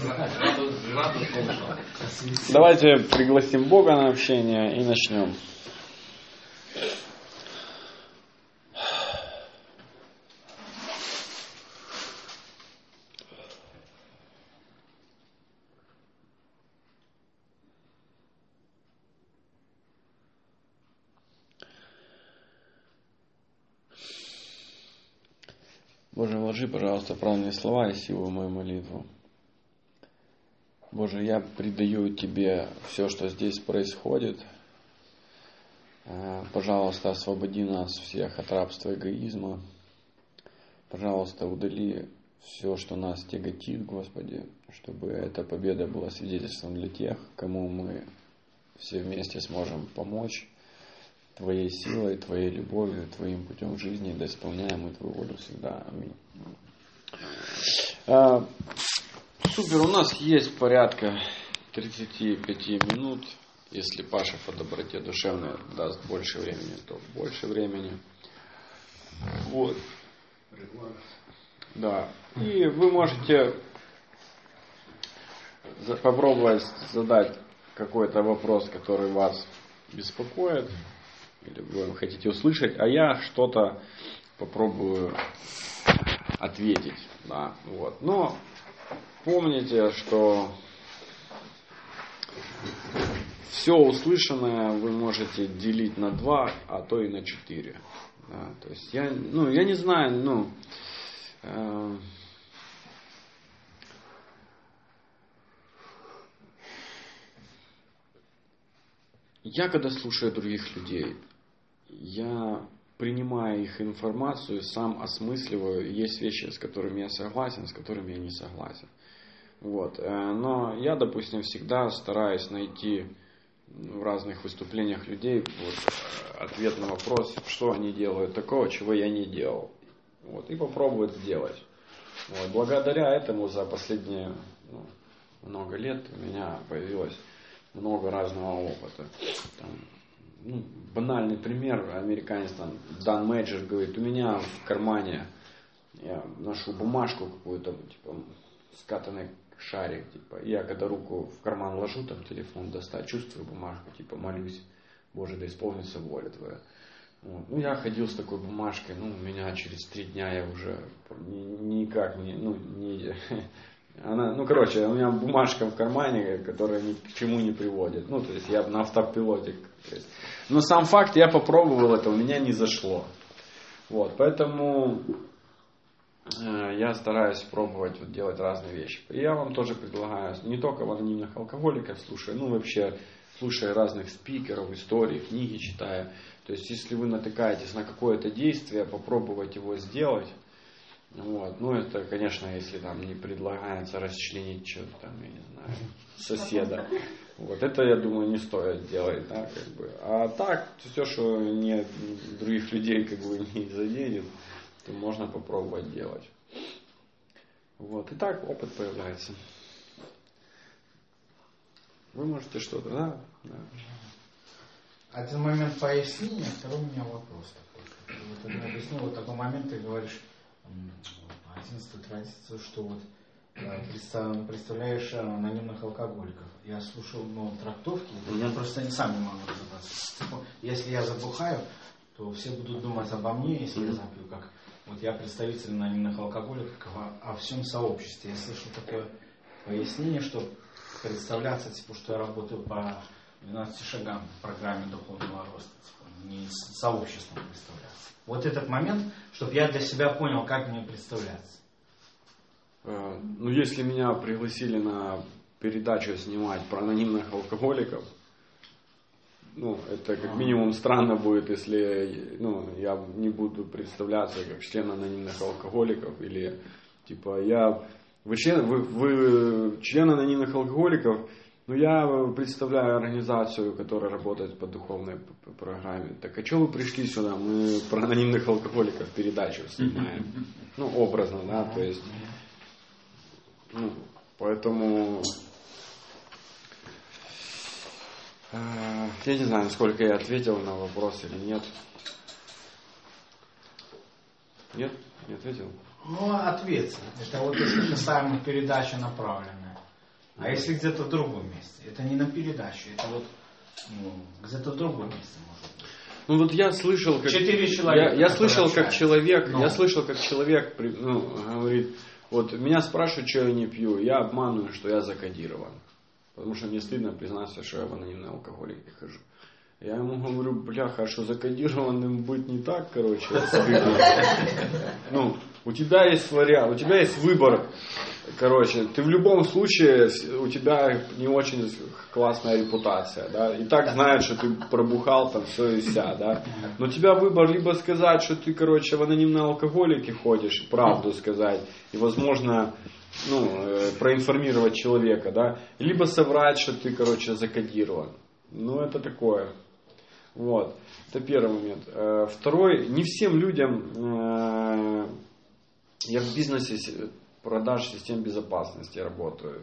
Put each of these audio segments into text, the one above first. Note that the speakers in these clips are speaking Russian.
Давайте пригласим Бога на общение и начнем. Боже, вложи, пожалуйста, правильные слова и силу в мою молитву. Боже, я предаю Тебе все, что здесь происходит. Пожалуйста, освободи нас всех от рабства эгоизма. Пожалуйста, удали все, что нас тяготит, Господи, чтобы эта победа была свидетельством для тех, кому мы все вместе сможем помочь Твоей силой, Твоей любовью, Твоим путем жизни, да исполняем мы Твою волю всегда. Аминь. Супер, у нас есть порядка 35 минут. Если Паша по доброте душевной даст больше времени, то больше времени. Вот. Да. И вы можете попробовать задать какой-то вопрос, который вас беспокоит, или вы хотите услышать, а я что-то попробую ответить. Да, вот. Но помните, что все услышанное вы можете делить на 2, а то и на 4. Да, то есть я не знаю, я когда слушаю других людей, я принимаю их информацию, сам осмысливаю. Есть вещи, с которыми я согласен, с которыми я не согласен. Вот. Но я, допустим, всегда стараюсь найти в разных выступлениях людей ответ на вопрос, что они делают такого, чего я не делал. Вот. И попробовать сделать. Вот. Благодаря этому за последние много лет у меня появилось много разного опыта. Банальный пример, американец Дан Мейджер говорит, у меня в кармане я ношу бумажку какую-то, скатанный шарик, я когда руку в карман ложу, телефон достать, чувствую бумажку, молюсь, Боже, да исполнится воля Твоя. Вот. Я ходил с такой бумажкой, у меня через 3 дня я уже никак не, у меня бумажка в кармане, которая ни к чему не приводит. То есть я на автопилоте. Но сам факт, я попробовал это, у меня не зашло. Вот, поэтому я стараюсь пробовать делать разные вещи. И я вам тоже предлагаю, не только в анонимных алкоголиков слушая, вообще слушая разных спикеров, истории, книги читая. То есть, если вы натыкаетесь на какое-то действие, попробовать его сделать. Вот. Это, конечно, если не предлагается расчленить что-то я не знаю, соседа. Вот это, я думаю, не стоит делать, да, А так, все, что других людей не заденет, то можно попробовать делать. Вот. И так опыт появляется. Вы можете что-то, да? Один момент пояснения, второй у меня вопрос такой. Ты мне объяснил, такой момент, ты говоришь, 11-ю традицию, что представляешь анонимных алкоголиков. Я слушал трактовки, я просто сам не могу разобраться. Если я забухаю, то все будут думать обо мне, если я запью, как я представитель анонимных алкоголиков о всем сообществе. Я слышал такое пояснение, что представляться, что я работаю по 12 шагам в программе духовного роста, не с сообществом представляться. Вот этот момент, чтобы я для себя понял, как мне представляться. Если меня пригласили на передачу снимать про анонимных алкоголиков, это как минимум странно будет, если я не буду представляться как член анонимных алкоголиков, или вы член анонимных алкоголиков, я представляю организацию, которая работает по духовной программе. Так а что вы пришли сюда? Мы про анонимных алкоголиков передачу снимаем. Образно, да, то есть. Поэтому я не знаю, насколько я ответил на вопрос или нет. Нет? Не ответил? Ответь. Это если касаемо передачи направленная. А если где-то в другом месте? Это не на передаче, это вот где-то в другом месте может быть. Ну вот я слышал, как 4 человека. Я слышал, как человек говорит, вот меня спрашивают, что я не пью, я обманываю, что я закодирован. Потому что мне стыдно признаться, что я в анонимный алкоголик не хожу. Я ему говорю, бляха, а что закодированным быть не так, короче, стыдно. Ну, у тебя есть вариант, у тебя есть выбор. Короче, ты в любом случае, у тебя не очень классная репутация, да, и так знают, что ты пробухал там все и вся, да. Но у тебя выбор либо сказать, что ты, короче, в анонимной алкоголике ходишь, правду сказать, и, возможно, проинформировать человека, да, либо соврать, что ты, короче, закодирован. Ну, это такое. Вот. Это первый момент. Второй, не всем людям, я в бизнесе продаж систем безопасности работаю.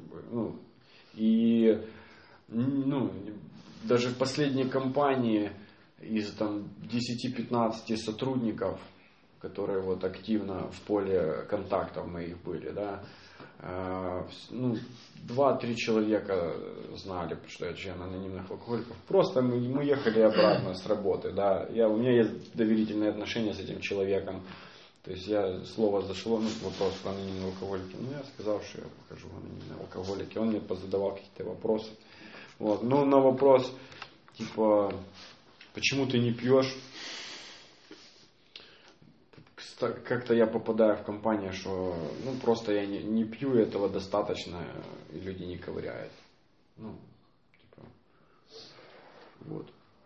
И даже в последней компании из 10-15 сотрудников, которые вот активно в поле контактов моих были, да, 2-3 человека знали, что я член анонимных алкоголиков. Просто мы ехали обратно с работы, да. У меня есть доверительные отношения с этим человеком. То есть слово зашло, вопрос про анонимные алкоголики. Я сказал, что я покажу анонимные алкоголики. Он мне позадавал какие-то вопросы. Вот. Но на вопрос, типа, почему ты не пьешь? Как-то я попадаю в компанию, что просто я не пью, и этого достаточно, и люди не ковыряют. Вот.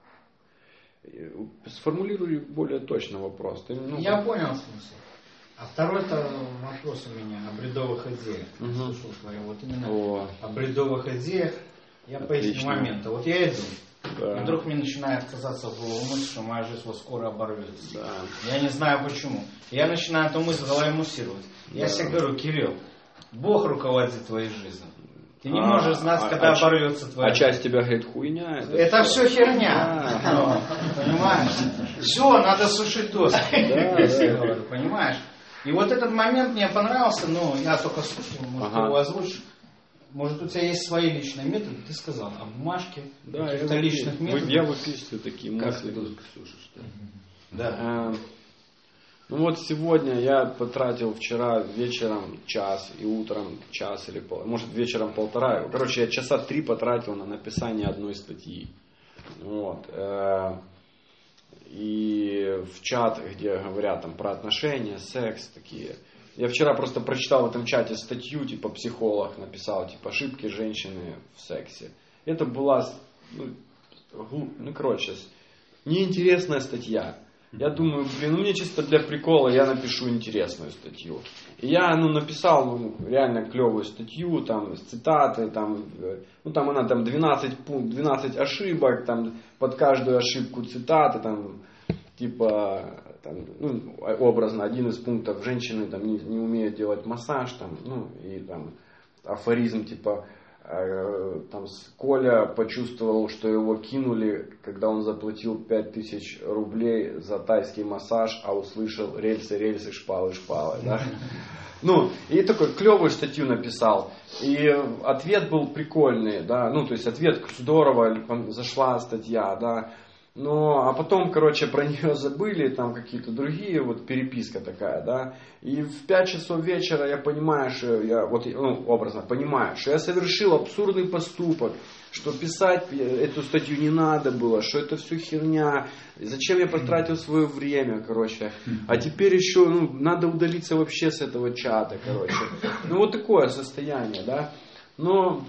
Сформулирую более точно вопрос. Я понял смысл. А второй-то вопрос у меня о бредовых идеях. Слушал твои, вот именно о бредовых идеях. Я поясню моменты. Вот я иду. Да. И вдруг мне начинает казаться в голову мысль, что моя жизнь вот скоро оборвется. Да. Я не знаю почему. Я начинаю эту мысль в голове муссировать. Я себе говорю, Кирилл, Бог руководит твоей жизнью. Ты не можешь знать, когда оборвется твоя жизнь. Часть тебя говорит, хуйня. Это все херня. Понимаешь? Все, надо сушить доски. Понимаешь? И вот этот момент мне понравился, но я только слушал, может, его озвучишь. Может, у тебя есть свои личные методы, ты сказал, о бумажке, каких-то личных методах. Я выписываю такие мысли. Как ты слушаешь? Да. Вот сегодня я потратил вчера вечером час и утром час или может вечером 1,5. Короче, я часа 3 потратил на написание одной статьи. Вот. И в чат, где говорят там про отношения, секс, такие. Я вчера просто прочитал в этом чате статью, типа психолог написал, типа ошибки женщины в сексе. Это была, неинтересная статья. Я думаю, мне чисто для прикола я напишу интересную статью. И я, написал, реально клевую статью, там, с цитатой, там она там 12 ошибок, там, под каждую ошибку цитаты, там, типа, образно, один из пунктов, женщины там не умеют делать массаж, там, и там, афоризм, типа, там, Коля почувствовал, что его кинули, когда он заплатил 5000 рублей за тайский массаж, а услышал рельсы, шпалы, да. И такой клевую статью написал. И ответ был прикольный, да, то есть ответ здорово, зашла статья, да. А потом, короче, про нее забыли, там какие-то другие, вот переписка такая, да. И в 5 часов вечера я понимаю, что образно понимаю, что я совершил абсурдный поступок, что писать эту статью не надо было, что это все херня, зачем я потратил свое время, короче. А теперь еще, надо удалиться вообще с этого чата, короче. Вот такое состояние, да. Но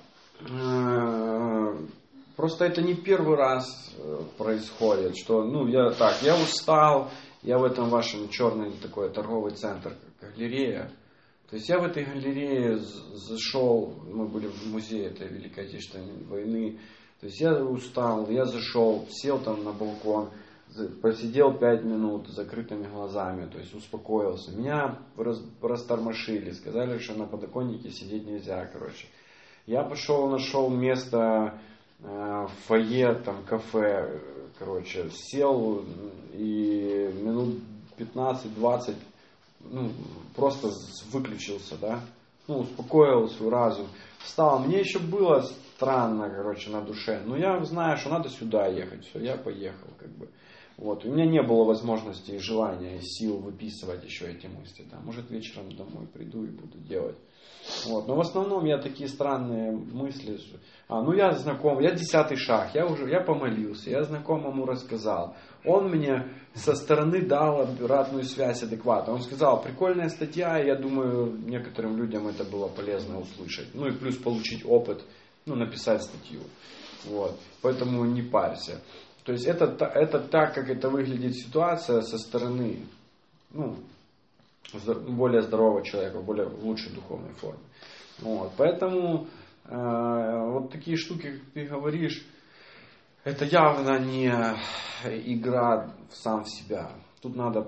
просто это не первый раз происходит, что, я устал, я в этом вашем черный такой торговый центр, галерея. То есть я в этой галерее зашел, мы были в музее этой Великой Отечественной войны, то есть я устал, я зашел, сел там на балкон, посидел 5 минут с закрытыми глазами, то есть успокоился. Меня растормошили, сказали, что на подоконнике сидеть нельзя, короче. Я пошел, нашел место в фойе, там, кафе, короче, сел и минут 15-20, просто выключился, да, успокоил свой разум. встал. Мне еще было странно, короче, на душе. Но я знаю, что надо сюда ехать. Все, я поехал, как бы. Вот. У меня не было возможности и желания, и сил выписывать еще эти мысли. Да. Может, вечером домой приду и буду делать. Вот. Но в основном я такие странные мысли. Я знаком, я 10-й шаг, я помолился, я знакомому рассказал. Он мне со стороны дал обратную связь адекватно. Он сказал, прикольная статья, я думаю, некоторым людям это было полезно услышать. Ну и плюс получить опыт, написать статью. Вот. Поэтому не парься. То есть это так, как это выглядит ситуация со стороны, более здорового человека, в лучшей духовной форме. Вот. Поэтому вот такие штуки, как ты говоришь, это явно не игра сам в себя. Тут надо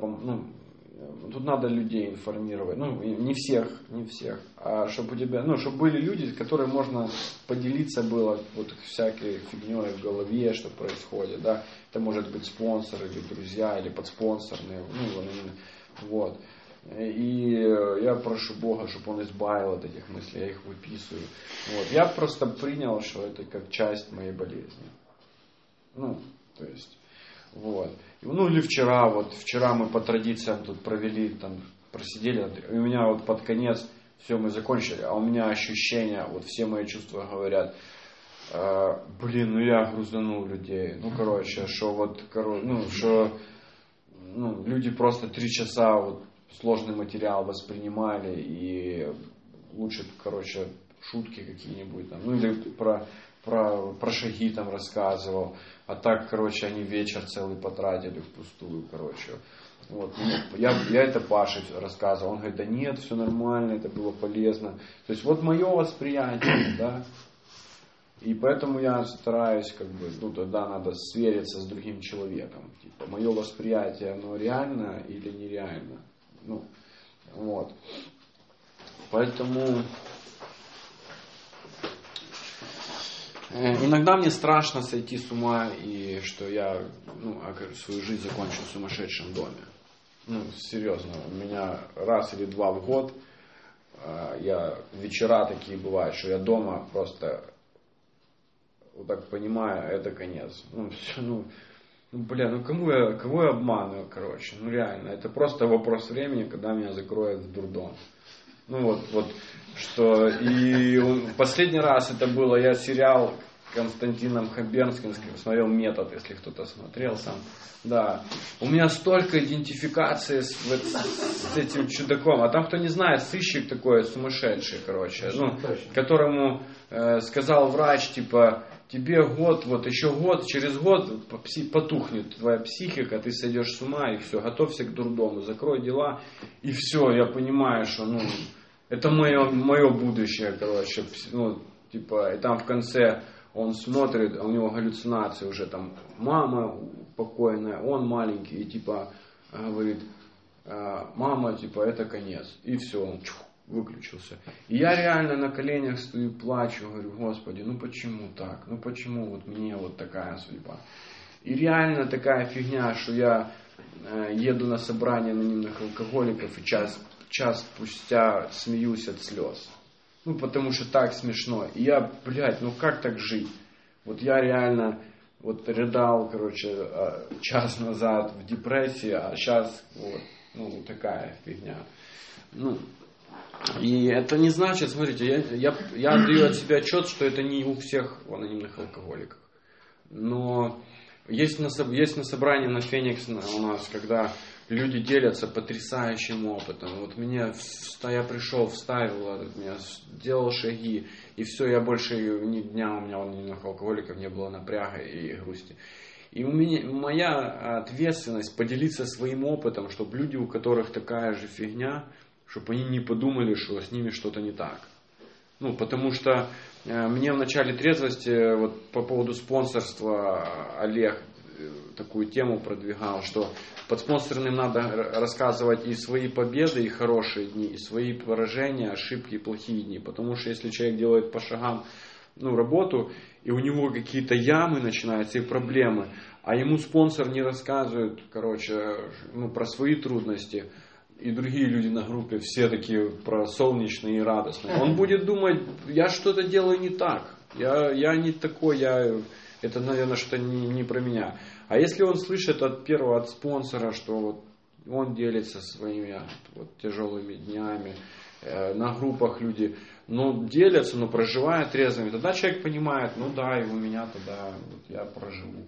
людей информировать. Не всех, а чтобы у тебя, чтобы были люди, с которыми можно поделиться было вот всякой фигней в голове, что происходит, да. Это может быть спонсор или друзья, или подспонсорные, вот. И я прошу Бога, чтобы Он избавил от этих мыслей, я их выписываю. Вот. Я просто принял, что это как часть моей болезни. То есть, вот. Или вчера мы по традициям тут провели, просидели, и у меня вот под конец, все, мы закончили, а у меня ощущения, все мои чувства говорят, я грузанул людей. Люди просто 3 часа сложный материал воспринимали, и лучше, шутки какие-нибудь, или про шаги рассказывал, а так, они вечер целый потратили впустую, Вот. Я это Паше рассказывал, он говорит, да нет, все нормально, это было полезно. То есть мое восприятие, да, и поэтому я стараюсь, тогда надо свериться с другим человеком. Мое восприятие, оно реально или нереально. Вот. Поэтому иногда мне страшно сойти с ума, и что я свою жизнь закончу в сумасшедшем доме. Серьезно, у меня раз или 2 в год вечера такие бывают, что я дома просто так понимаю, это конец. Кого я обманываю, реально, это просто вопрос времени, когда меня закроют в дурдом. И последний раз это было, я сериал Константином Хабенским смотрел «Метод», если кто-то смотрел сам. Да. У меня столько идентификации с этим чудаком. А там, кто не знает, сыщик такой сумасшедший, которому сказал врач, тебе год, еще год, через год потухнет твоя психика, ты сойдешь с ума, и все, готовься к дурдому, закрой дела, и все, я понимаю, что, это мое будущее, и там в конце он смотрит, а у него галлюцинации уже, мама покойная, он маленький, и говорит, мама, это конец, и все, он выключился. И я реально на коленях стою, плачу, говорю, Господи, почему так? Почему мне такая судьба? И реально такая фигня, что я еду на собрание анонимных алкоголиков и час спустя смеюсь от слез. Потому что так смешно. И я, как так жить? Я реально рыдал, час назад в депрессии, а сейчас такая фигня. И это не значит, смотрите, я отдаю от себя отчет, что это не у всех анонимных алкоголиков. Но есть на собрании на Феникс у нас, когда люди делятся потрясающим опытом. Я пришел, вставил, делал шаги, и все, я больше ни дня у меня анонимных алкоголиков не было напряга и грусти. И моя ответственность поделиться своим опытом, чтобы люди, у которых такая же фигня, чтобы они не подумали, что с ними что-то не так. Потому что мне в начале трезвости по поводу спонсорства Олег такую тему продвигал, что под спонсорным надо рассказывать и свои победы, и хорошие дни, и свои поражения, ошибки, и плохие дни. Потому что если человек делает по шагам работу, и у него какие-то ямы начинаются, и проблемы, а ему спонсор не рассказывает, про свои трудности, и другие люди на группе все такие солнечные и радостные, он будет думать, я что-то делаю не так, я не такой, это, наверное, что не про меня. А если он слышит от спонсора, что вот он делится своими вот тяжелыми днями, на группах люди, делятся, проживают трезвыми, тогда человек понимает, и у меня тогда, вот я проживу,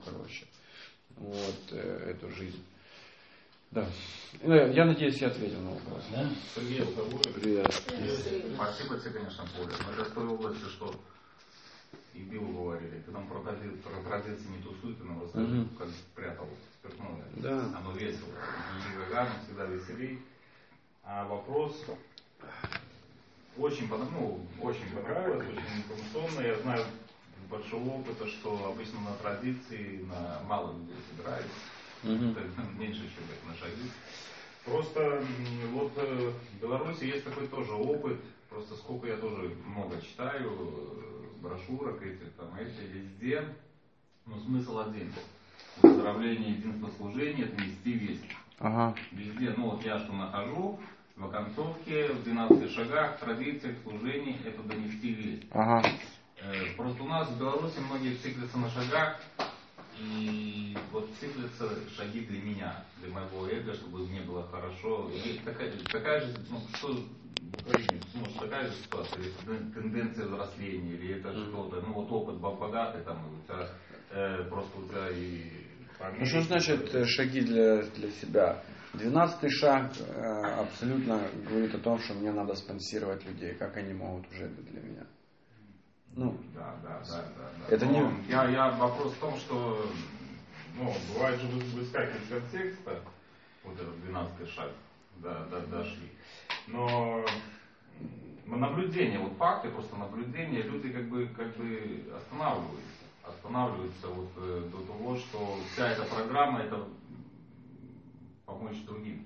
эту жизнь. Да. Я надеюсь, я ответил на вопрос. Да? Сергей, привет. Спасибо тебе, конечно, Коля. Но это с той области, что и Биллу говорили, ты там про традиции не тусуй, ты нам расскажи, как спрятал спиртное. Да. Оно весело. И Гагарин всегда веселей. А вопрос очень понравилось, очень информационно. Я знаю большого опыта, что обычно на традиции мало людей собирается. Меньше, чем на шаги. Просто вот в Беларуси есть такой тоже опыт. Просто сколько я тоже много читаю, брошюрок этих, везде. Но смысл один. Выздоровление, единство служения, это нести весть. Везде, я что нахожу, в оконцовке, в 12 шагах, традициях, служении, это донести весть. Просто у нас в Беларуси многие циклятся на шагах, и вот циклятся шаги для меня, для моего эго, чтобы мне было хорошо. И такая же, что в Украине, такая же ситуация, тенденция взросления, или это что-то, опыт богатый, просто у тебя и... что значит шаги для себя? 12-й шаг абсолютно говорит о том, что мне надо спонсировать людей, как они могут уже быть для меня. Да. Это вопрос в том, что бывает же выскакивает из контекста, вот этот 12-й шаг, дошли. Но наблюдение, факты, просто наблюдение, люди как бы останавливаются до того, что вся эта программа это помочь другим.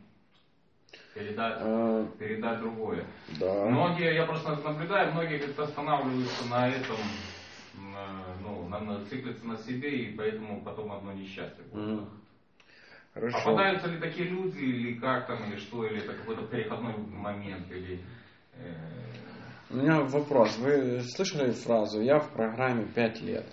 Передать другое. Да. Многие, я просто наблюдаю, многие как-то останавливаются на этом, циклятся на себе, и поэтому потом одно несчастье будет. Хорошо. Попадаются ли такие люди, или как там, или что, или это какой-то переходной момент, или... У меня вопрос. Вы слышали фразу «я в программе 5 лет»,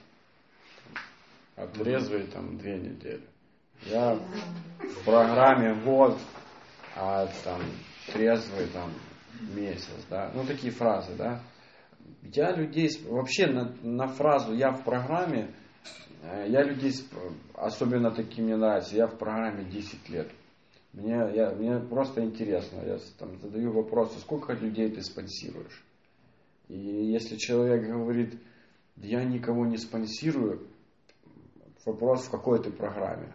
а трезвый 2 недели? Я в программе год, а трезвый месяц, да, такие фразы, да. Я людей, вообще на фразу «я в программе», я людей, особенно такие мне нравятся, я в программе 10 лет. Мне просто интересно, я задаю вопросы, сколько людей ты спонсируешь. И если человек говорит, я никого не спонсирую, вопрос, в какой ты программе.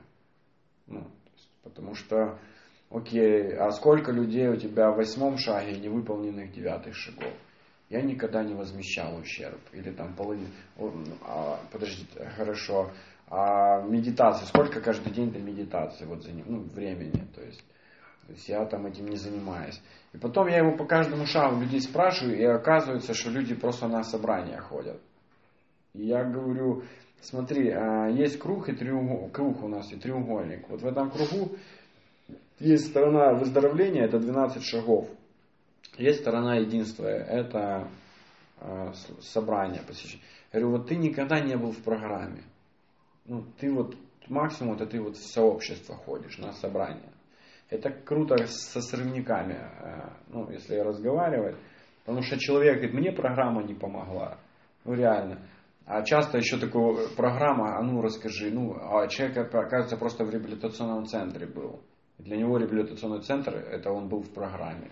Потому что, окей, а сколько людей у тебя в 8 шаге невыполненных 9 шагов? Я никогда не возмещал ущерб. Или половину. Подождите, хорошо. А медитация, сколько каждый день ты медитации времени? То есть я этим не занимаюсь. И потом я его по каждому шагу людей спрашиваю, и оказывается, что люди просто на собрания ходят. И я говорю, смотри, есть круг и треугольник. Круг у нас и треугольник. Вот в этом кругу есть сторона выздоровления, это 12 шагов. Есть сторона единства, это собрание, посещение. Я говорю, ты никогда не был в программе. Ты максимум, это ты в сообщество ходишь, на собрание. Это круто со срывниками, если разговаривать. Потому что человек говорит, мне программа не помогла. Реально. А часто еще такая программа, расскажи. А человек, оказывается, просто в реабилитационном центре был. И для него реабилитационный центр, это он был в программе.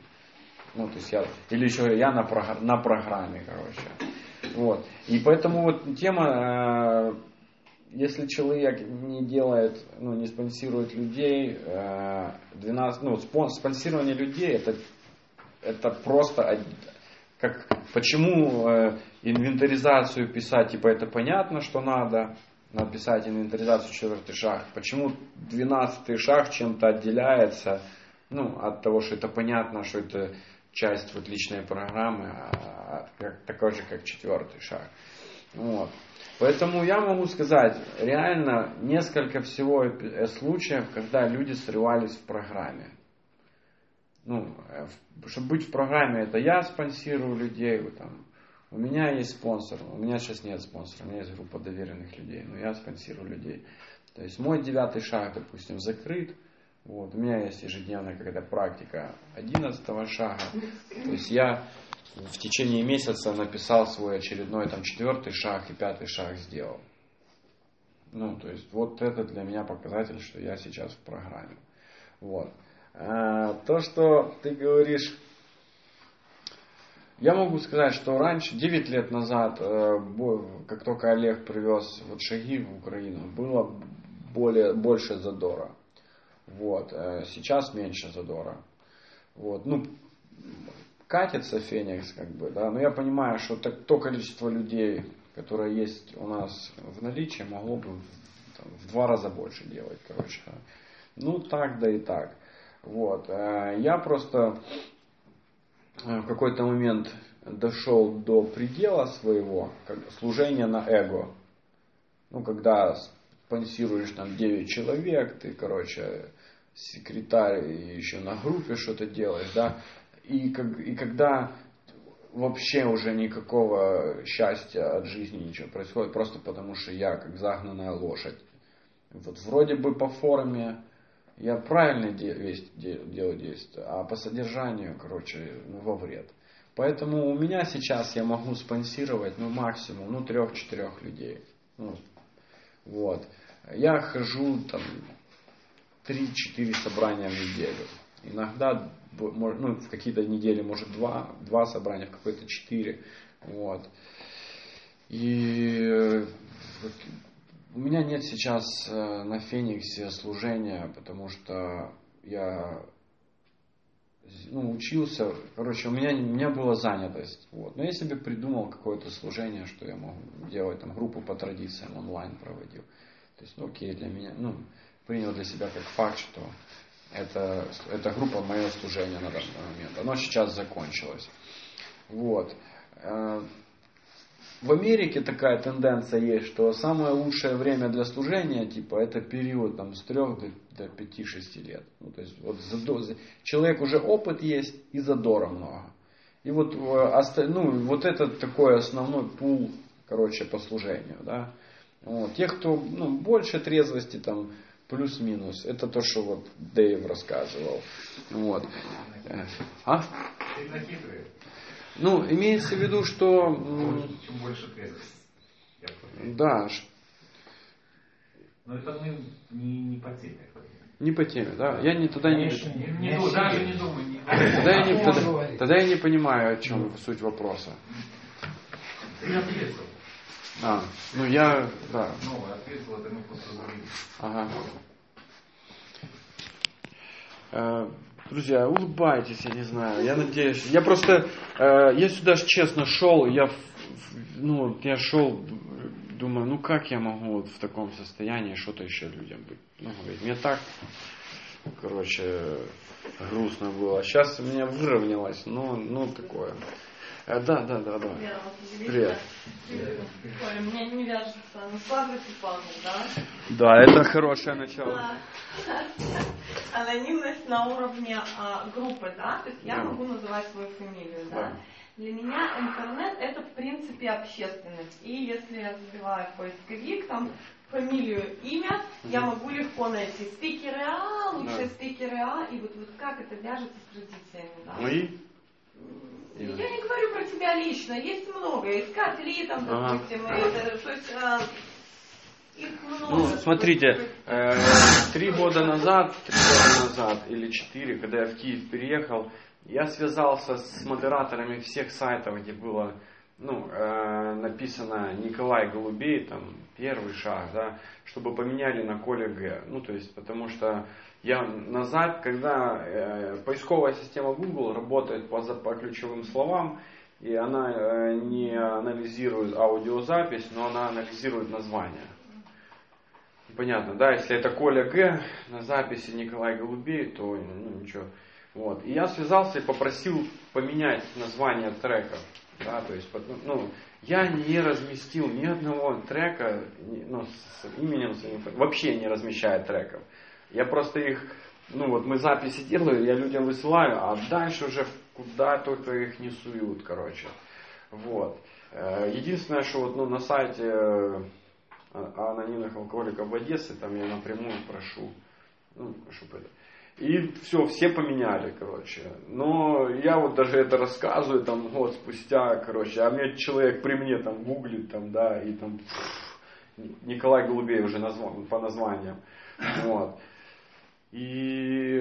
Или еще я на программе, И поэтому тема, если человек не делает, не спонсирует людей, спонсирование людей, это просто, почему инвентаризацию писать, это понятно, что надо писать инвентаризацию 4-й шаг, почему 12-й шаг чем-то отделяется, от того, что это понятно, что это часть личной программы, такой же, как 4-й шаг. Поэтому я могу сказать, реально несколько всего случаев, когда люди срывались в программе. чтобы быть в программе, это я спонсирую людей, у меня есть спонсор, у меня сейчас нет спонсора, у меня есть группа доверенных людей, но я спонсирую людей. То есть мой 9-й шаг, допустим, закрыт. У меня есть ежедневная какая-то практика 11-го шага. То есть я в течение месяца написал свой очередной 4-й шаг и 5-й шаг сделал. То есть вот это для меня показатель, что я сейчас в программе. То, что ты говоришь, я могу сказать, что раньше, 9 лет назад, как только Олег привез шаги в Украину, было больше задора. Сейчас меньше задора. Катится Феникс, но я понимаю, что то количество людей, которое есть у нас в наличии, могло бы в 2 раза больше делать, так да и так. Я просто в какой-то момент дошел до предела своего служения на эго. Когда спонсируешь 9 человек, ты, секретарь и еще на группе что-то делаешь, да, и когда вообще уже никакого счастья от жизни ничего происходит, просто потому что я как загнанная лошадь. Вроде бы по форме я правильно делаю действия, а по содержанию, во вред. Поэтому у меня сейчас я могу спонсировать, максимум, 3-4 людей. Я хожу 3-4 собрания в неделю. Иногда, в какие-то недели, может 2 собрания, в какой-то 4. И у меня нет сейчас на Фениксе служения, потому что я учился, у меня была занятость. Но я себе придумал какое-то служение, что я могу делать, группу по традициям онлайн проводил. То есть, окей, для меня, принял для себя как факт, что эта группа мое служение на данный момент. Оно сейчас закончилось. В Америке такая тенденция есть, что самое лучшее время для служения, это период с 3 до 5-6 лет. То есть человек уже опыт есть и задора много. И это такой основной пул, по служению, да. Те, кто больше трезвости, плюс-минус, это то, что Дэйв рассказывал. Имеется в виду, что... Чем больше трезвости. Да. Но это мы не по теме. Не по теме, да? Я Даже не думаю. Тогда я не понимаю, о чем суть вопроса. Ты ответил. Да. Ответил, это мы просто говорили. Ага. Друзья, улыбайтесь, я не знаю, я надеюсь. Я просто, я сюда честно шел, я шел, думаю, как я могу в таком состоянии что-то еще людям быть. Говорить. Мне так, грустно было. Сейчас у меня выровнялось, такое. Да. Привет. Ой, у меня не вяжется. Складывается пазл, да? Да, это хорошее начало. Анонимность на уровне группы, да? То есть я могу называть свою фамилию, да? Для меня интернет это в принципе общественность. И если я забиваю поисковик, фамилию, имя, я могу легко найти спикеры А, лучшие спикеры А, и вот как это вяжется с традициями, да? Я не говорю про тебя лично, есть много, есть Катли, допустим, то есть их много. Смотрите, 3 года назад или 4, когда я в Киев переехал, я связался с модераторами всех сайтов, где было написано Николай Голубей, первый шаг, да, чтобы поменяли на Коля Г. То есть, потому что я назад, когда поисковая система Google работает по ключевым словам, и она не анализирует аудиозапись, но она анализирует название. Понятно, да, если это Коля Г. на записи Николай Голубей, то ничего. И я связался и попросил поменять название треков. Да, то есть, я не разместил ни одного трека с именем своим, вообще не размещаю треков. Я просто их ну вот мы записи делаем, я людям высылаю, а дальше уже куда только их не суют, короче. Вот. Единственное, что вот, ну, на сайте анонимных алкоголиков в Одессе, там я напрямую прошу, ну, чтобы это. И все поменяли, короче. Но я вот даже это рассказываю, там, год спустя, короче, а мне человек при мне там гуглит, там, да, и там Николай Голубей уже по названиям. Вот. И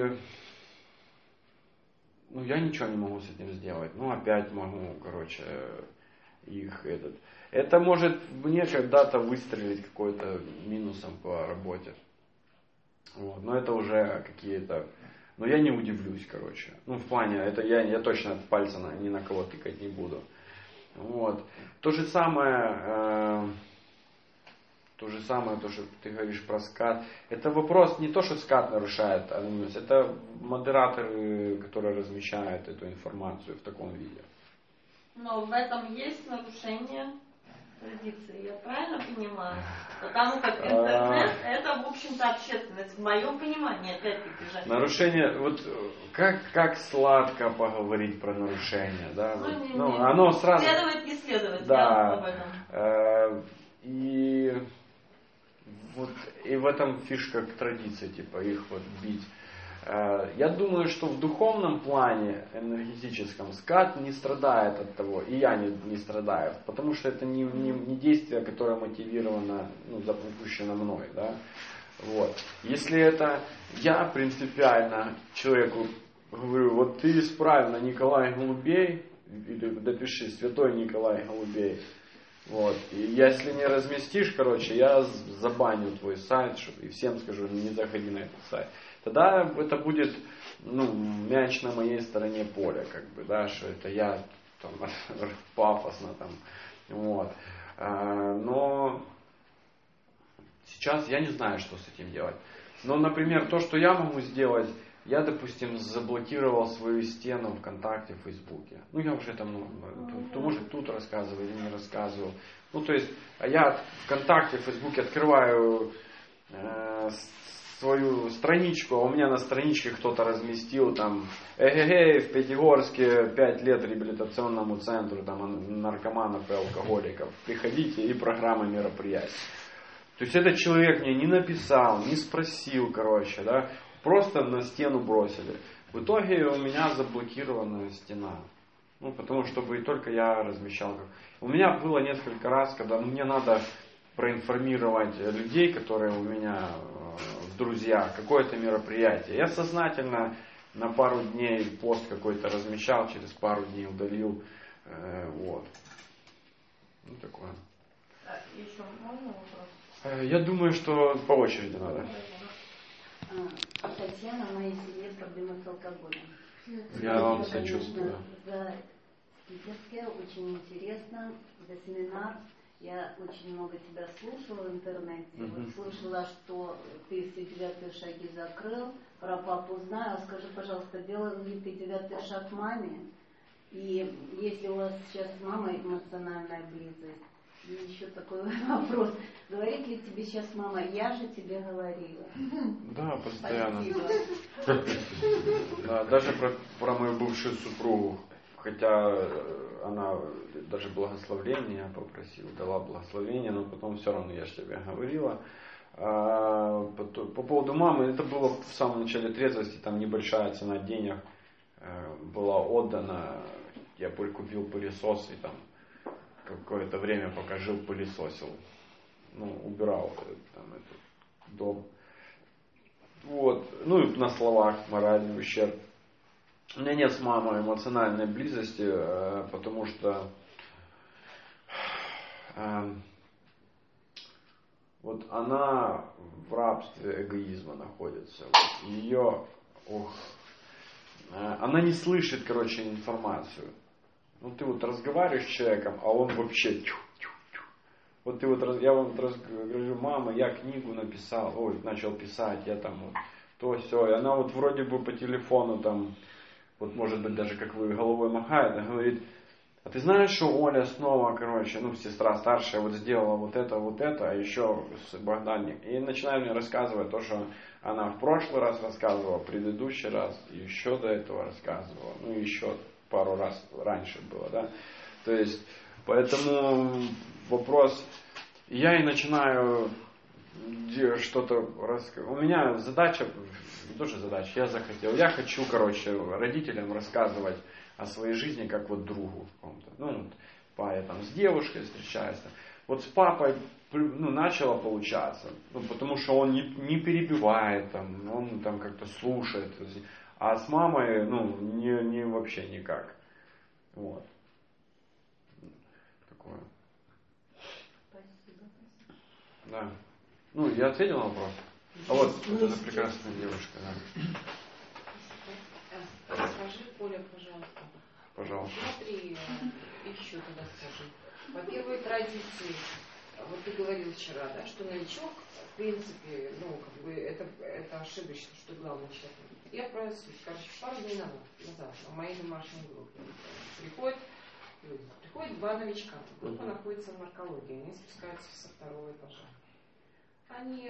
ну, я ничего не могу с этим сделать. Ну, опять могу, короче, их этот. Это может мне когда-то выстрелить какой-то минусом по работе. Вот. Но это уже какие-то... Но я не удивлюсь, короче. Ну, в плане, это я точно пальца ни на кого тыкать не буду. Вот. То же самое, то, что ты говоришь про скат. Это вопрос не то, что скат нарушает анонимность. Это модераторы, которые размещают эту информацию в таком виде. Но в этом есть нарушение традиции, я правильно понимаю? Потому как интернет это, в общем-то, общественность, в моем понимании, опять-таки же. Нарушение, вот как сладко поговорить про нарушение, да? Ну, оно сразу... Следовать, не следовать, да, я об этом. И вот и в этом фишка традиции, типа их вот бить. Я думаю, что в духовном плане, энергетическом, скат не страдает от того, и я не страдаю, потому что это не действие, которое мотивировано, ну, запущено мной, да. Вот. Если это я принципиально человеку говорю, вот ты исправь на Николай Голубей, или допиши святой Николай Голубей, вот. И если не разместишь, короче, я забаню твой сайт, и всем скажу, не заходи на этот сайт. Тогда это будет, ну, мяч на моей стороне поля, как бы, да, что это я там пафосно там, вот. Но сейчас я не знаю, что с этим делать. Но, например, то, что я могу сделать, я, допустим, заблокировал свою стену ВКонтакте, в Фейсбуке. Ну, я уже там, может, тут рассказывал или не рассказывал. Ну, то есть, я ВКонтакте, в Фейсбуке открываю свою страничку, а у меня на страничке кто-то разместил там в Пятигорске 5 лет реабилитационному центру там, наркоманов и алкоголиков. Приходите, и программа мероприятий. То есть этот человек мне не написал, не спросил, короче, да, просто на стену бросили. В итоге у меня заблокирована стена. Ну, потому что только я размещал. У меня было несколько раз, когда мне надо проинформировать людей, которые у меня в друзьях, какое-то мероприятие. Я сознательно на пару дней пост какой-то размещал, через пару дней удалил. Вот. Ну, такое. Еще можно вопрос? Я думаю, что по очереди надо. Татьяна, в моей семье проблемы с алкоголем. Я вам сочувствую. За спикерское, очень интересно, за семинар. Я очень много тебя слушала в интернете. Вот слышала, что ты все 9 шаги закрыл. Про папу знаю. Скажи, пожалуйста, делал ли ты 9 шаг маме? И если у вас сейчас с мамой эмоциональная близость? И еще такой вопрос. Говорит ли тебе сейчас мама, я же тебе говорила? Да, постоянно. Спасибо. Да, даже про мою бывшую супругу. Хотя она даже благословление попросила, дала благословение, но потом все равно я же тебе говорила. По поводу мамы, это было в самом начале трезвости, там небольшая цена денег была отдана. Я купил пылесос и там какое-то время, пока жил, пылесосил. Ну, убирал там этот дом. Вот. Ну и на словах моральный ущерб. У меня нет с мамой эмоциональной близости, потому что вот она в рабстве эгоизма находится. Ее, она не слышит, короче, информацию. Ну ты вот разговариваешь с человеком, а он вообще вот ты вот, я вам говорю, мама, я книгу написал, начал писать, я там вот то все, и она вот вроде бы по телефону там, вот может быть даже как вы головой махает, она говорит, а ты знаешь, что Оля снова, короче, сестра старшая вот сделала вот это, а еще с Богданник. И начинает мне рассказывать то, что она в прошлый раз рассказывала, в предыдущий раз, и еще до этого рассказывала, еще пару раз раньше было, да. То есть, поэтому вопрос, я и начинаю что-то рассказывать. У меня задача, не то что задача, я хочу, короче, родителям рассказывать о своей жизни, как вот другу какому-то. Я там с девушкой встречаюсь. Вот с папой начало получаться. Потому что он не перебивает, он там как-то слушает. А с мамой, не вообще никак. Вот. Такое. Спасибо. Да. Я ответил на вопрос. А вот эта прекрасная девушка, да. Расскажи, Оля, пожалуйста. Пожалуйста. Смотри, еще тогда скажи. По первой традиции, вот ты говорил вчера, да, что новичок, в принципе, это ошибочно, что главный человек. Я про суть. Короче, пару дней назад на моей домашней группе приходят два новичка. Группа находится в наркологии, они спускаются со второго этажа. Они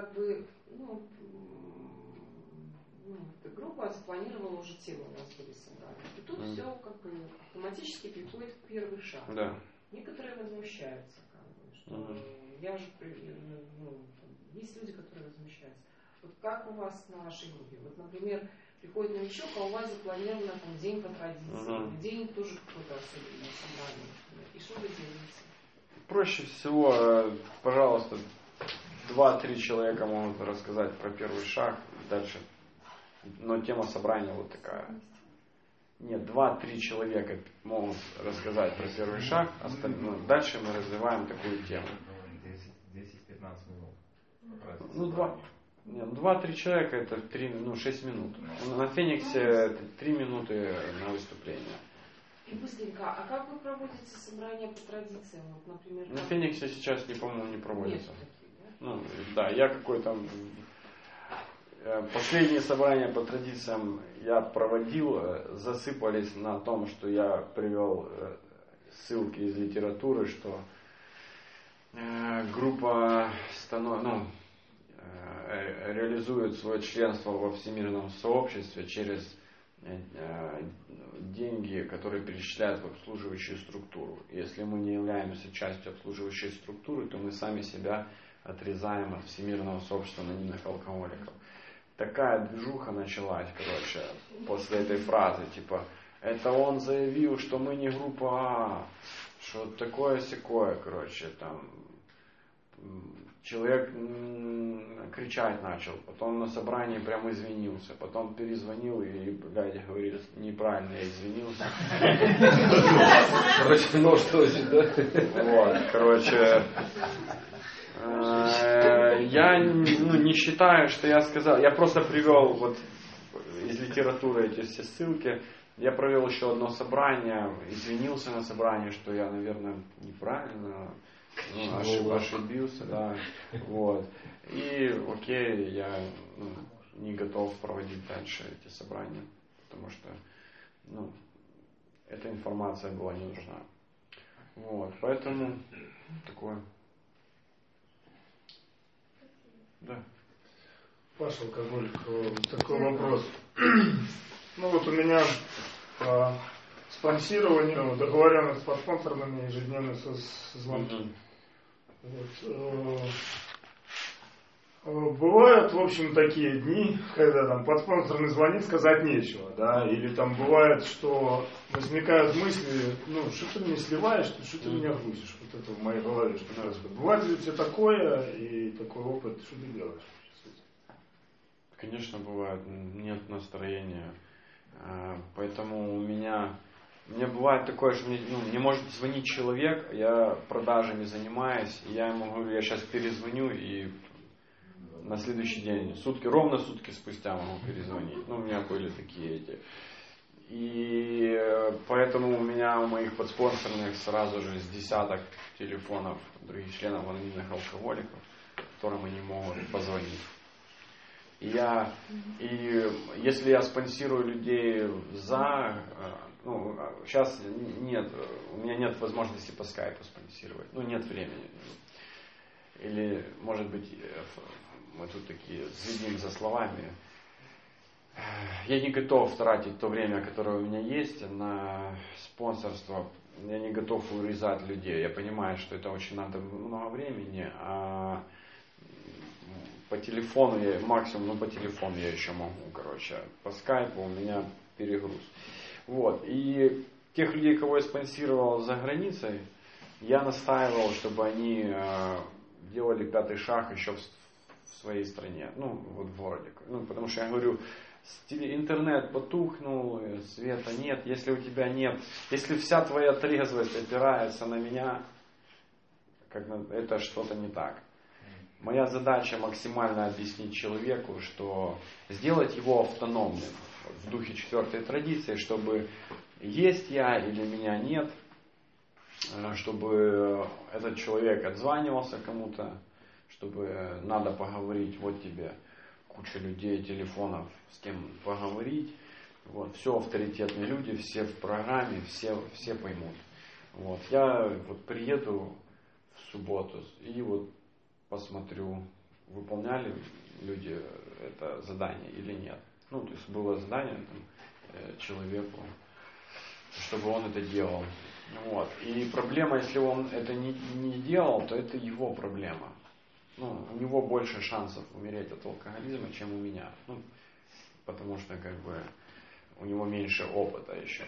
группа запланировала уже тему, у нас были собрания. И тут все автоматически приходит в первый шаг. Да. Некоторые возмущаются, что я же есть люди, которые возмущаются. Вот как у вас на вашей группе? Вот, например, приходит новичок, а у вас запланировано день по традиции, день тоже какое-то особенное собрание. И что вы делаете? Проще всего, пожалуйста, 2-3 человека могут рассказать про первый шаг, дальше. Но тема собрания вот такая. Нет, 2-3 человека могут рассказать про первый шаг, дальше мы развиваем такую тему. 10-15 минут. 2-3 человека это 6 минут. На Фениксе это 3 минуты на выступление. И быстренько, а как вы проводите собрания по традициям? Вот, например, на Фениксе сейчас, по-моему, не проводится. Нет таких, да, я какой-то... Последние собрания по традициям я проводил, засыпались на том, что я привел ссылки из литературы, что группа реализует свое членство во всемирном сообществе через деньги, которые перечисляют в обслуживающую структуру. Если мы не являемся частью обслуживающей структуры, то мы сами себя отрезаем от всемирного сообщества анонимных алкоголиков. Такая движуха началась, после этой фразы, это он заявил, что мы не группа А, что такое-сякое, человек кричать начал, потом на собрании прямо извинился, потом перезвонил и, говорит, неправильно я извинился. Я не считаю, что я сказал, я просто привел из литературы эти все ссылки, я провел еще одно собрание, извинился на собрании, что я, наверное, неправильно ошибился, да, и окей, я не готов проводить дальше эти собрания, потому что, эта информация была не нужна, поэтому такое. Да. Паша Алкоголик, такой вопрос. У меня по спонсированию договоренность с спонсорами ежедневные звонки. Бывают, в общем, такие дни, когда подспонсорный звонит, сказать нечего, да, или бывает, что возникают мысли, что ты мне сливаешь, что ты меня грузишь, вот это в моей голове, что происходит. Бывает ли у тебя такое и такой опыт, что ты делаешь? Конечно, бывает, нет настроения, поэтому мне бывает такое, что мне может звонить человек, я продажами занимаюсь, и я ему говорю, я сейчас перезвоню и на следующий день, ровно сутки спустя могу перезвонить. У меня были такие эти. И поэтому у моих подспонсорных сразу же с десяток телефонов других членов анонимных алкоголиков, которым они могут позвонить. И если я спонсирую людей сейчас нет, у меня нет возможности по скайпу спонсировать, нет времени. Или, может быть, мы тут такие следим за словами. Я не готов тратить то время, которое у меня есть, на спонсорство. Я не готов урезать людей. Я понимаю, что это очень надо много времени, а по телефону по телефону я еще могу, по скайпу у меня перегруз. Вот. И тех людей, кого я спонсировал за границей, я настаивал, чтобы они делали 5-й шаг еще в своей стране, в городе. Потому что я говорю, интернет потухнул, света нет, если у тебя нет, если вся твоя трезвость опирается на меня, это что-то не так. Моя задача максимально объяснить человеку, что сделать его автономным в духе 4-й традиции, чтобы есть я или меня нет, чтобы этот человек отзванивался кому-то, чтобы надо поговорить, вот тебе куча людей, телефонов, с кем поговорить. Вот, все авторитетные люди, все в программе, все поймут. Вот, я приеду в субботу и посмотрю, выполняли люди это задание или нет. То есть было задание человеку, чтобы он это делал. Вот. И проблема, если он это не делал, то это его проблема. У него больше шансов умереть от алкоголизма, чем у меня. Потому что у него меньше опыта еще.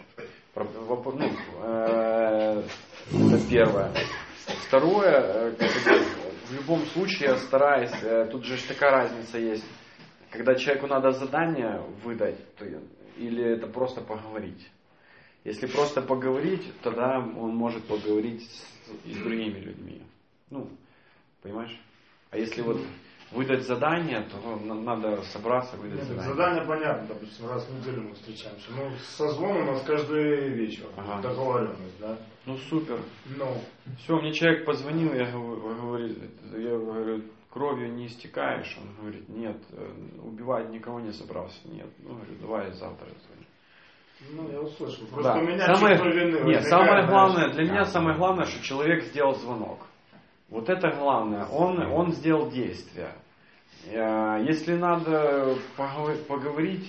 Это первое. Второе, в любом случае я стараюсь, тут же такая разница есть, когда человеку надо задание выдать, или это просто поговорить. Если просто поговорить, тогда он может поговорить с другими людьми. Понимаешь? А если выдать задание, то надо собраться, выдать задание. Задание понятно, допустим, раз в неделю мы встречаемся. Созвон у нас каждый вечер. Ага. Договоренность, да? Супер. Все, мне человек позвонил, я говорю, кровью не истекаешь? Он говорит, нет, убивать никого не собрался. Нет. Говорю, давай завтра звони. Я услышал. Просто у меня чувство вины. Самое главное, для меня самое главное, что человек сделал звонок. Вот это главное. Он сделал действие. Если надо поговорить,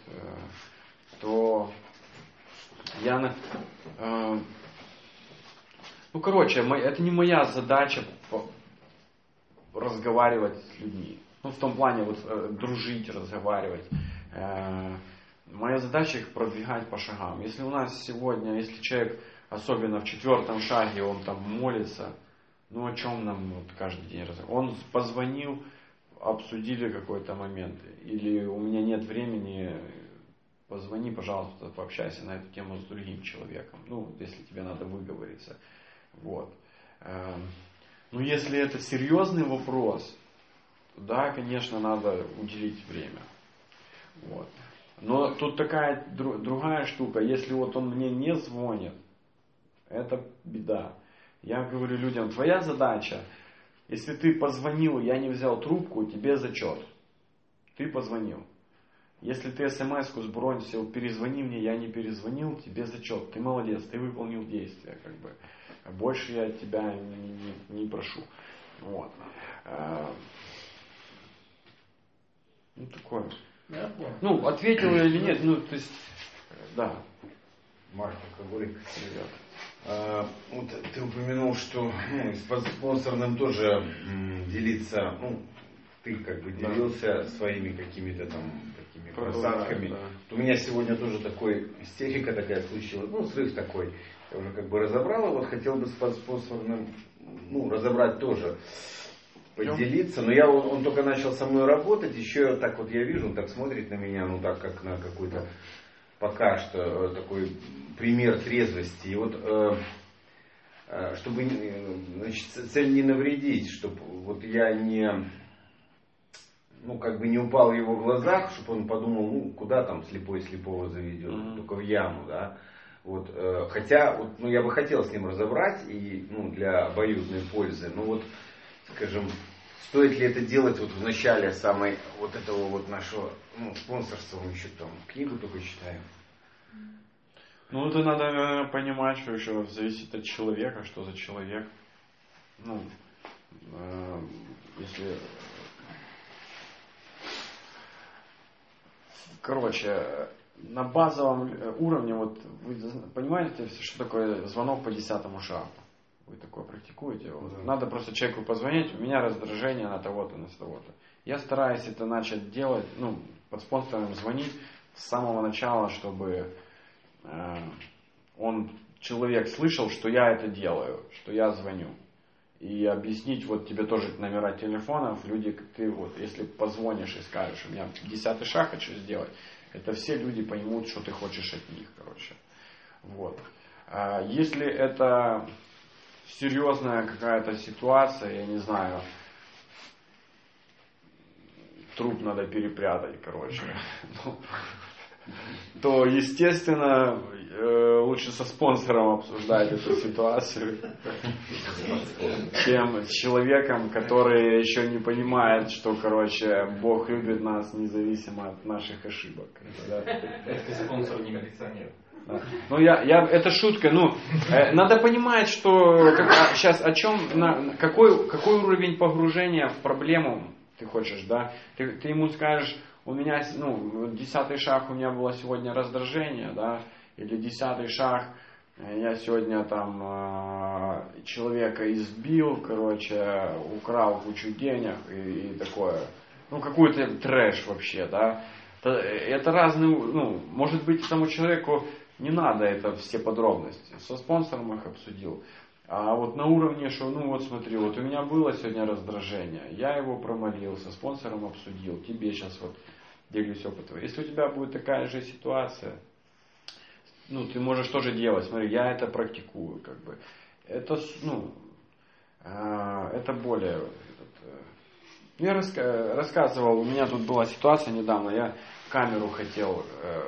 то я... это не моя задача разговаривать с людьми. В том плане дружить, разговаривать. Моя задача их продвигать по шагам. Если у нас сегодня, если человек, особенно в 4-м шаге, он там молится, о чем нам каждый день разговаривать? Он позвонил, обсудили какой-то момент. Или у меня нет времени, позвони, пожалуйста, пообщайся на эту тему с другим человеком. Если тебе надо выговориться. Вот. Если это серьезный вопрос, да, конечно, надо уделить время. Вот. Но тут такая другая штука. Если он мне не звонит, это беда. Я говорю людям, твоя задача, если ты позвонил, я не взял трубку, тебе зачет. Ты позвонил. Если ты смс-ку сбросил, перезвони мне, я не перезвонил, тебе зачет. Ты молодец, ты выполнил действие. Больше я тебя не прошу. Вот. Такое. Ответил я или нет, то есть, да. Марк Алкоголик. Ты упомянул, что с спонсорным тоже делиться, ты делился своими какими-то такими просадками. Да. У меня сегодня тоже истерика такая случилась, срыв такой. Я уже разобрал, хотел бы с спонсорным, разобрать тоже, поделиться. Но он только начал со мной работать, еще я вижу, он так смотрит на меня, как на какой-то пока что такой пример трезвости. И чтобы цель не навредить, чтобы я не не упал в его глазах, чтобы он подумал, куда там слепой слепого заведет, только в яму, да. Хотя я бы хотел с ним разобрать и для обоюдной пользы, скажем, стоит ли это делать вот в начале самой вот этого вот нашего спонсорства, мы еще там книгу только читаем. Ну, это надо понимать, что еще зависит от человека, что за человек. Ну, если... Короче, на базовом уровне, вот вы понимаете, что такое звонок по 10-му шагу? Вы такое практикуете? Вот. Надо просто человеку позвонить, у меня раздражение на того-то, на того-то. Я стараюсь это начать делать, под спонсором звонить с самого начала, чтобы человек слышал, что я это делаю, что я звоню. И объяснить, вот тебе тоже номера телефонов, люди, ты вот, если позвонишь и скажешь, у меня 10-й шаг хочу сделать, это все люди поймут, что ты хочешь от них, короче. Вот. А если это серьезная какая-то ситуация, я не знаю, труп надо перепрятать, короче, то, естественно, лучше со спонсором обсуждать эту ситуацию, чем с человеком, который еще не понимает, что, короче, Бог любит нас независимо от наших ошибок. Это спонсор не милиционер. Да. Ну, это шутка. Надо понимать, что сейчас о чем, какой уровень погружения в проблему ты хочешь, да? Ты ему скажешь, у меня, 10-й шаг, у меня было сегодня раздражение, да, или 10-й шаг, я сегодня там человека избил, короче, украл кучу денег и такое, какой-то трэш вообще, да. Это разные, может быть, этому человеку не надо это все подробности. Со спонсором их обсудил. А вот на уровне, что, вот смотри, вот у меня было сегодня раздражение, я его промолил, со спонсором обсудил, тебе сейчас вот делюсь опытом. Если у тебя будет такая же ситуация, ты можешь тоже делать, смотри, я это практикую, как бы. Это, это более... Я рассказывал, у меня тут была ситуация недавно, я камеру хотел,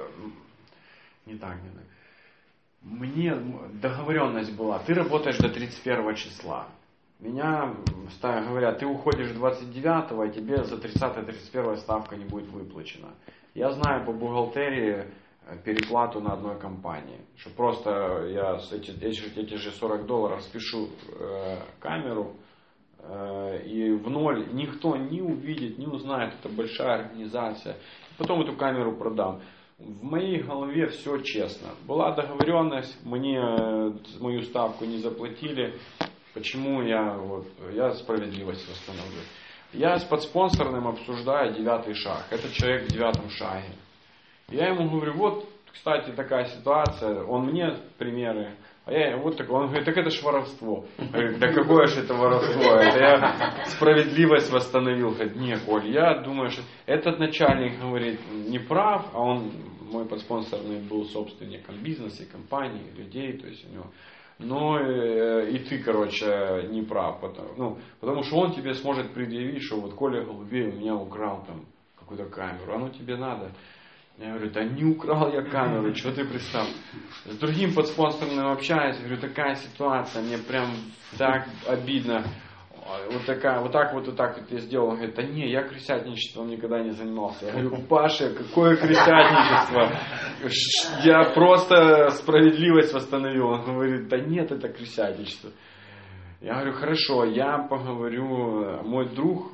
мне договоренность была, ты работаешь до 31 числа. Меня говорят, ты уходишь 29-го, а тебе за 30-31 ставка не будет выплачена. Я знаю по бухгалтерии переплату на одной компании. Что просто я эти же $40 спешу камеру, и в ноль никто не увидит, не узнает, это большая организация. Потом эту камеру продам. В моей голове все честно. Была договоренность, мне мою ставку не заплатили. Почему я справедливость восстановлю? Я с подспонсорным обсуждаю 9-й шаг. Этот человек в 9-м шаге. Я ему говорю, вот, кстати, такая ситуация. Он мне примеры. А я вот такой. Он говорит, так это ж воровство. Я говорю, да какое же это воровство? Это я справедливость восстановил. Говорит, не, Коль, я думаю, что этот начальник, говорит, не прав, а он, мой подспонсорный, был собственником бизнеса, компании, людей, то есть у него. Но и ты, короче, не прав. Потому что он тебе сможет предъявить, что вот Коля Голубей у меня украл там какую-то камеру. Оно тебе надо. Я говорю, да не украл я камеру, что ты представь. С другим подспонсорным общаюсь, говорю, такая ситуация, мне прям так обидно. Вот так вот я сделал. Он говорит, да не, я крысятничеством никогда не занимался. Я говорю, Паша, какое крысятничество? Я просто справедливость восстановил. Он говорит, да нет, это крысятничество. Я говорю, хорошо, я поговорю. Мой друг,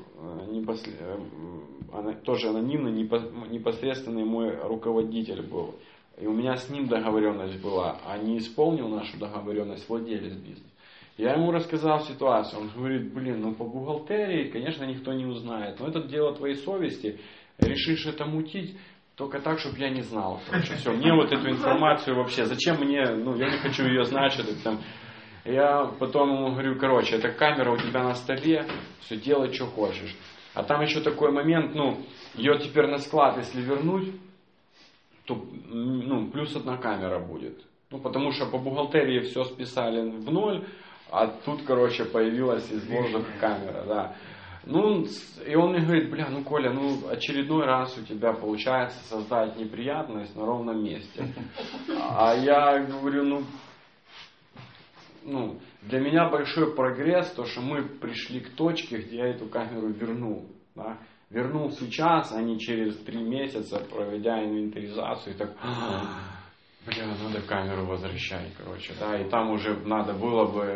тоже анонимный, непосредственный мой руководитель был. И у меня с ним договоренность была. А не исполнил нашу договоренность владелец бизнеса. Я ему рассказал ситуацию, он говорит, по бухгалтерии, конечно, никто не узнает, но это дело твоей совести, решишь это мутить, только так, чтобы я не знал. Короче, все, мне вот эту информацию вообще, зачем мне, я не хочу ее знать, Я потом ему говорю, короче, эта камера у тебя на столе, все, делай, что хочешь. А там еще такой момент, ее теперь на склад, если вернуть, то, плюс одна камера будет. Потому что по бухгалтерии все списали в ноль, а тут, короче, появилась из воздуха камера, да. И он мне говорит, Коля, очередной раз у тебя получается создать неприятность на ровном месте. А я говорю, для меня большой прогресс, то, что мы пришли к точке, где я эту камеру вернул. Да? Вернул сейчас, а не через 3 месяца, проведя инвентаризацию, и так, надо камеру возвращать, короче, да, и там уже надо было бы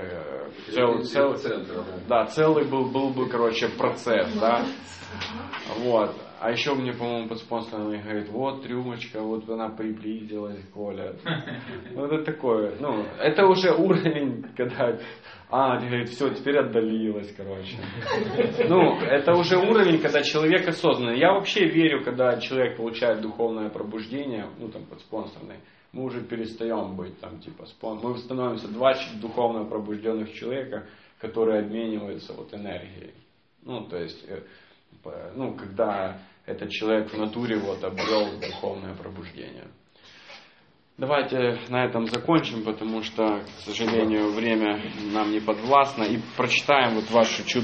целый был бы, короче, процесс, да, вот. А еще мне, по-моему, подспонсор говорит, вот рюмочка, вот она приблизилась, Коля. Ну, это такое, это уже уровень, когда, говорит, все, теперь отдалилась, короче. Это уже уровень, когда человек осознанный. Я вообще верю, когда человек получает духовное пробуждение, подспонсорное, мы уже перестаем быть мы становимся 2 духовно пробужденных человека, которые обмениваются энергией. То есть, когда этот человек в натуре обрел духовное пробуждение. Давайте на этом закончим, потому что, к сожалению, время нам не подвластно. И прочитаем вашу чудо.